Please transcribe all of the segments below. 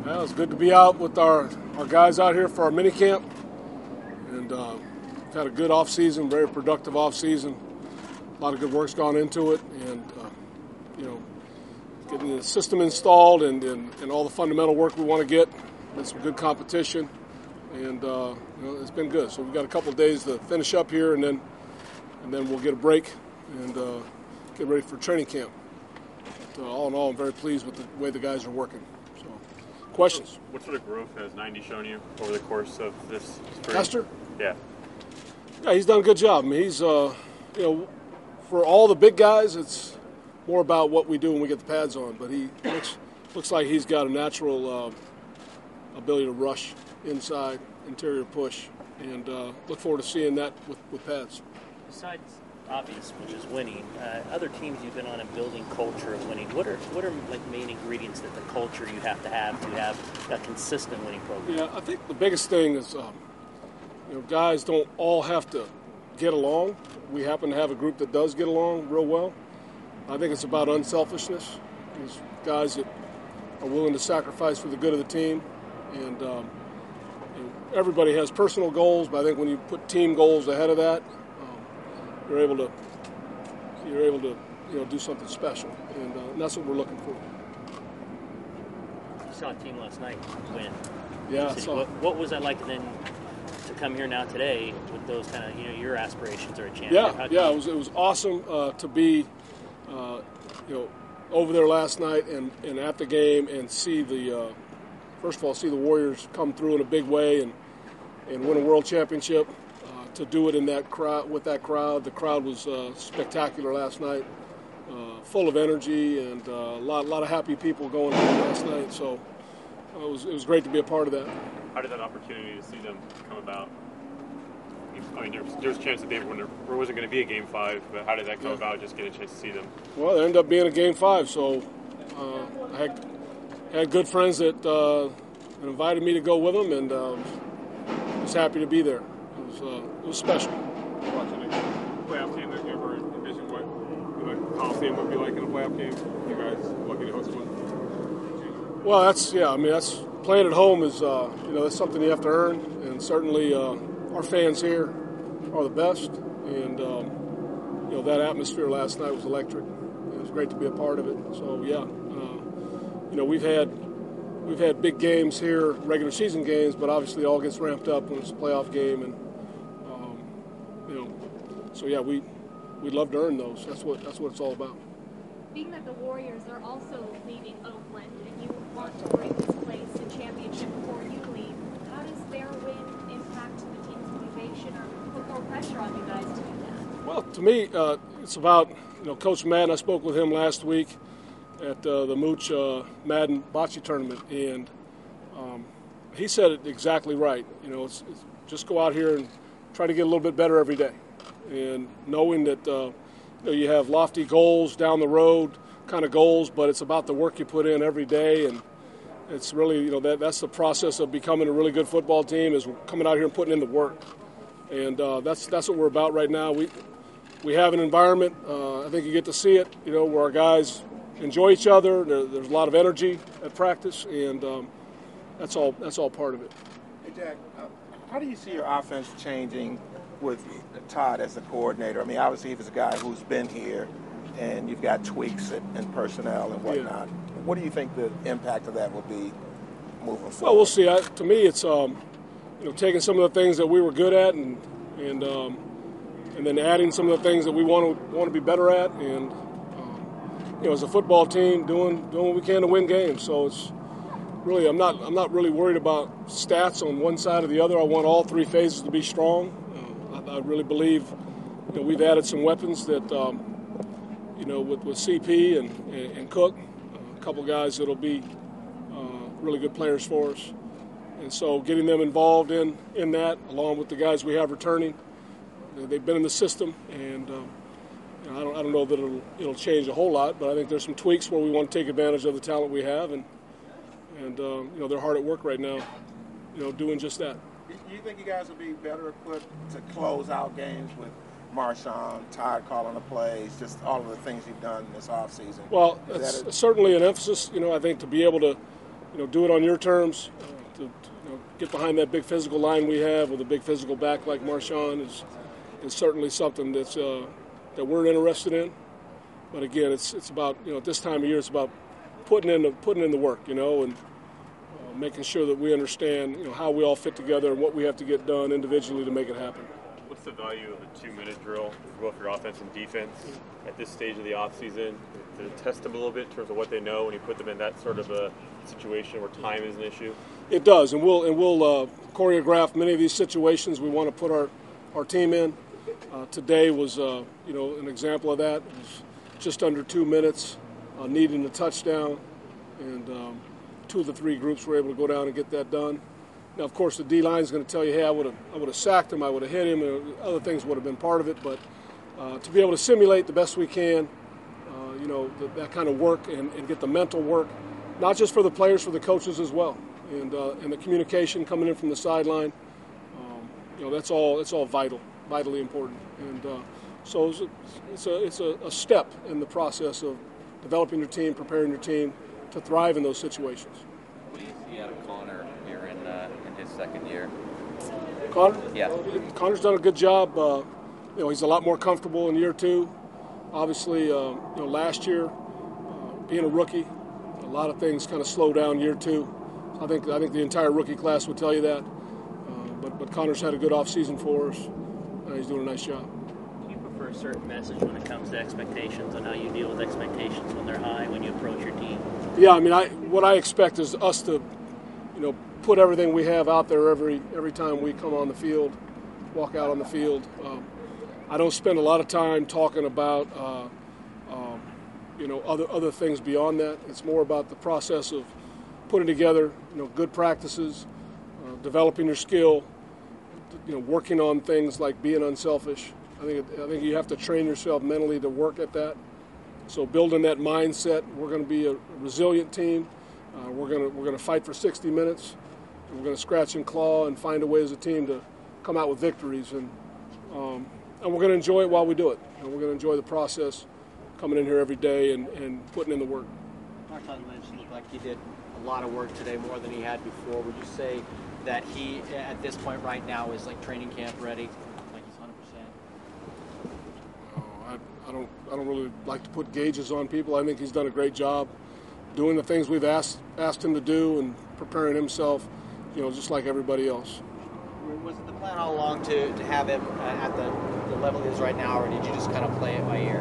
Well, it's good to be out with our guys out here for our mini camp, and we've had a good off season, very productive off season. A lot of good work's gone into it, and getting the system installed and all the fundamental work we want to get. Been some good competition, and it's been good. So we've got a couple of days to finish up here, and then we'll get a break and get ready for training camp. But, all in all, I'm very pleased with the way the guys are working. So, questions? What sort of growth has 90 shown you over the course of this spring? Hester? Yeah. Yeah, he's done a good job. I mean, he's for all the big guys, it's more about what we do when we get the pads on. But he looks like he's got a natural ability to rush inside, interior push, and look forward to seeing that with pads. Besides obvious, which is winning, other teams you've been on and building culture of winning, what are like main ingredients that the culture you have to have a consistent winning program? Yeah, I think the biggest thing is guys don't all have to get along. We happen to have a group that does get along real well. I think it's about unselfishness. There's guys that are willing to sacrifice for the good of the team, and everybody has personal goals, but I think when you put team goals ahead of that, you're able to do something special, and that's what we're looking for. You saw a team last night win. Yeah. What was that like then to come here now today with those kind of your aspirations are a champion? Yeah. It was awesome to be over there last night and at the game and see first of all see the Warriors come through in a big way and win a world championship. To do it in that crowd with that crowd, the crowd was spectacular last night, full of energy and a lot of happy people going on last night. So it was great to be a part of that. How did that opportunity to see them come about? I mean, there's a chance that there wasn't going to be a Game 5, but how did that come about? Just get a chance to see them. Well, there ended up being a Game 5, so I had good friends that invited me to go with them, and was happy to be there. It was special. Watching a playoff game, that you ever envision what the Coliseum would be like in a playoff game? You guys lucky to host one? Well, that's playing at home is that's something you have to earn, and certainly our fans here are the best, and that atmosphere last night was electric. It was great to be a part of it. So we've had big games here, regular season games, but obviously it all gets ramped up when it's a playoff game, and we'd love to earn those. That's what it's all about. Being that the Warriors are also leaving Oakland and you want to bring this place to championship before you leave, how does their win impact the team's motivation or put more pressure on you guys to do that? Well, to me, it's about Coach Madden. I spoke with him last week at the Mooch Madden Bocce tournament, and he said it exactly right. It's just go out here and try to get a little bit better every day, and knowing that you have lofty goals down the road, kind of goals, but it's about the work you put in every day, and it's really that's the process of becoming a really good football team is coming out here and putting in the work, and that's what we're about right now. We have an environment. I think you get to see it, where our guys enjoy each other. There's a lot of energy at practice, and that's all part of it. Hey, Jack, how do you see your offense changing with Todd as the coordinator? I mean, obviously he was a guy who's been here, and you've got tweaks in personnel and whatnot. Yeah. What do you think the impact of that will be moving forward? Well, we'll see. To me, it's taking some of the things that we were good at and then adding some of the things that we want to be better at, and as a football team, doing what we can to win games. So it's really I'm not really worried about stats on one side or the other. I want all three phases to be strong. I really believe we've added some weapons that with CP and Cook, a couple guys that'll be really good players for us. And so getting them involved in that, along with the guys we have returning, they've been in the system, and I don't know that it'll change a whole lot, but I think there's some tweaks where we want to take advantage of the talent we have, and they're hard at work right now, doing just that. Do you think you guys will be better equipped to close out games with Marshawn, Todd calling the plays, just all of the things you've done this offseason? Well, it's certainly an emphasis, I think, to be able to do it on your terms. To get behind that big physical line we have with a big physical back like Marshawn is certainly something that's that we're interested in. But again, it's about at this time of year, it's about putting in the work, and making sure that we understand how we all fit together and what we have to get done individually to make it happen. What's the value of a 2-minute drill for both your offense and defense at this stage of the offseason? Does it test them a little bit in terms of what they know when you put them in that sort of a situation where time is an issue? It does, and we'll choreograph many of these situations we want to put our team in. Today was an example of that. It was just under 2 minutes, needing a touchdown, and 2 of the 3 groups were able to go down and get that done. Now, of course, the D-line is going to tell you, hey, I would have sacked him, I would have hit him, and other things would have been part of it. But to be able to simulate the best we can, that kind of work and get the mental work, not just for the players, for the coaches as well, and the communication coming in from the sideline, that's all vitally important. And so it's a step in the process of developing your team, preparing your team to thrive in those situations. What do you see out of Connor here in his second year? Connor? Yeah. Connor's done a good job. He's a lot more comfortable in year 2. Obviously, last year, being a rookie, a lot of things kind of slow down year 2. I think the entire rookie class would tell you that. But Connor's had a good offseason for us. He's doing a nice job. Do you prefer a certain message when it comes to expectations and how you deal with expectations when they're high, when you approach your team? Yeah, I mean, what I expect is us to, put everything we have out there every time we come on the field, walk out on the field. I don't spend a lot of time talking about, other things beyond that. It's more about the process of putting together, good practices, developing your skill, working on things like being unselfish. I think you have to train yourself mentally to work at that. So building that mindset, we're going to be a resilient team. We're going to fight for 60 minutes. We're going to scratch and claw and find a way as a team to come out with victories, and we're going to enjoy it while we do it. And we're going to enjoy the process, coming in here every day and putting in the work. Marshawn Lynch looked like he did a lot of work today, more than he had before. Would you say that he, at this point right now, is like training camp ready, like he's 100%? I don't really like to put gauges on people. I think he's done a great job doing the things we've asked him to do and preparing himself, just like everybody else. Was it the plan all along to have him at the level he is right now, or did you just kind of play it by ear?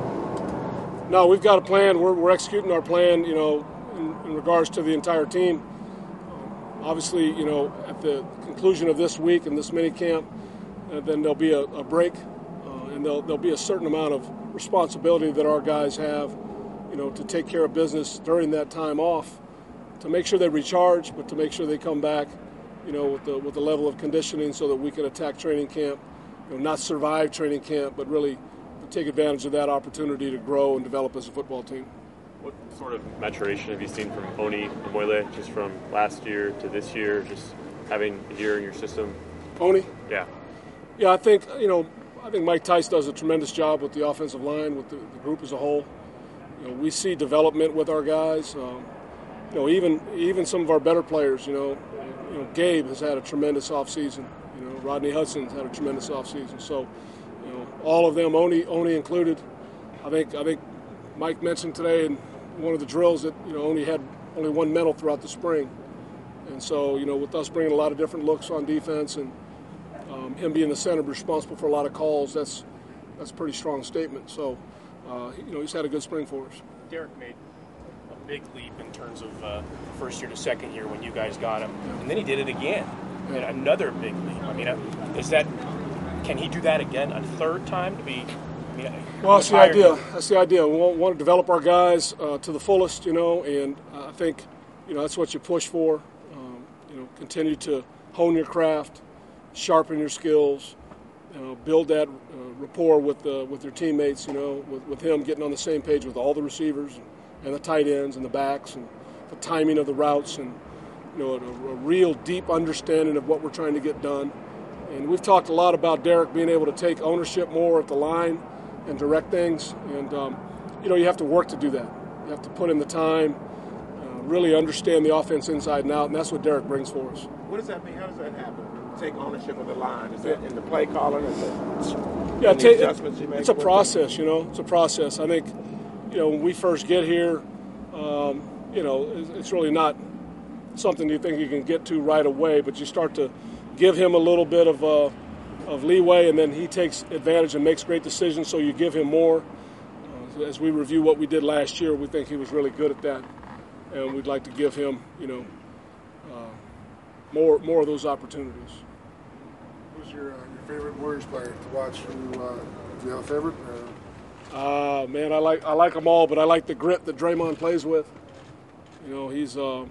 No, we've got a plan. We're executing our plan, in regards to the entire team. Obviously, at the conclusion of this week and this mini camp, then there'll be a break, and there'll be a certain amount of responsibility that our guys have, to take care of business during that time off, to make sure they recharge, but to make sure they come back, with the level of conditioning so that we can attack training camp, not survive training camp, but really take advantage of that opportunity to grow and develop as a football team. What sort of maturation have you seen from Oni Moile, just from last year to this year, just having a year in your system? Oni? Yeah. Yeah, I think Mike Tice does a tremendous job with the offensive line, with the group as a whole. We see development with our guys. Even some of our better players. Gabe has had a tremendous offseason. Rodney Hudson's had a tremendous offseason. So, all of them, Oni included. I think Mike mentioned today in one of the drills that Oni had only one medal throughout the spring, and so with us bringing a lot of different looks on defense and him being the center responsible for a lot of calls, that's a pretty strong statement. So he's had a good spring for us. Derek made a big leap in terms of first year to second year when you guys got him, and then he did it again, and another big leap. I mean, can he do that again a third time to be? Well, that's the idea. That's the idea. We want to develop our guys to the fullest, and I think, that's what you push for. Continue to hone your craft, sharpen your skills, build that rapport with your teammates. With him getting on the same page with all the receivers and the tight ends and the backs and the timing of the routes and a real deep understanding of what we're trying to get done. And we've talked a lot about Derek being able to take ownership more at the line and direct things, and you have to work to do that. You have to put in the time, really understand the offense inside and out, and that's what Derek brings for us. What does that mean? How does that happen? Take ownership of the line. Is that in the play calling? Yeah, the adjustments you make? it's a process. It's a process. I think, when we first get here, it's really not something you think you can get to right away, but you start to give him a little bit of leeway, and then he takes advantage and makes great decisions, so you give him more. As we review what we did last year, we think he was really good at that, and we'd like to give him, more of those opportunities. Who's your favorite Warriors player to watch? Do you have a favorite? Man, I like them all, but I like the grit that Draymond plays with. He's one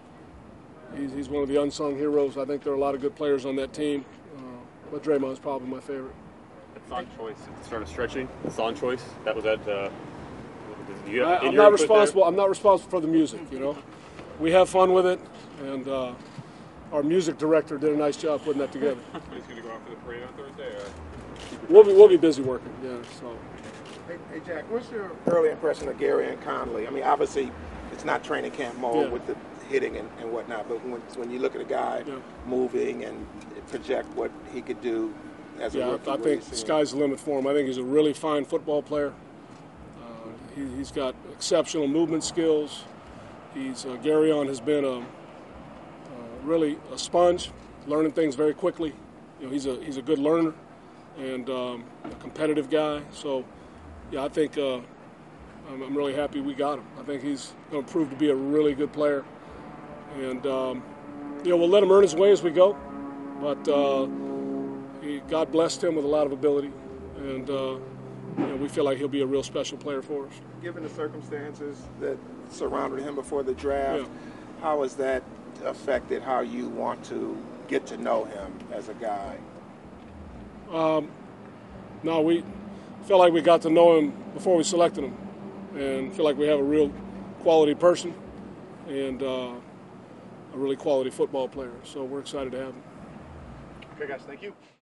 of the unsung heroes. I think there are a lot of good players on that team, but Draymond's probably my favorite. That song choice at the start of stretching, the song choice, that was at. I'm not responsible. I'm not responsible for the music. We have fun with it, and our music director did a nice job putting that together. He's going to go out for the parade on Thursday? We'll be busy working. Yeah. So. Hey Jack, what's your early impression of Gareon Conley? I mean, obviously, it's not training camp mode with the hitting and whatnot, but when you look at a guy moving and project what he could do as a rookie, I think the sky's the limit for him. I think he's a really fine football player. He's got exceptional movement skills. Gareon has been really a sponge, learning things very quickly. He's a good learner and a competitive guy. So, I think I'm really happy we got him. I think he's going to prove to be a really good player. And, we'll let him earn his way as we go. But God blessed him with a lot of ability. And, we feel like he'll be a real special player for us. Given the circumstances that surrounded him before the draft, how has that affected how you want to get to know him as a guy? No, we felt like we got to know him before we selected him, and feel like we have a real quality person and a really quality football player. So we're excited to have him. Okay, guys, thank you.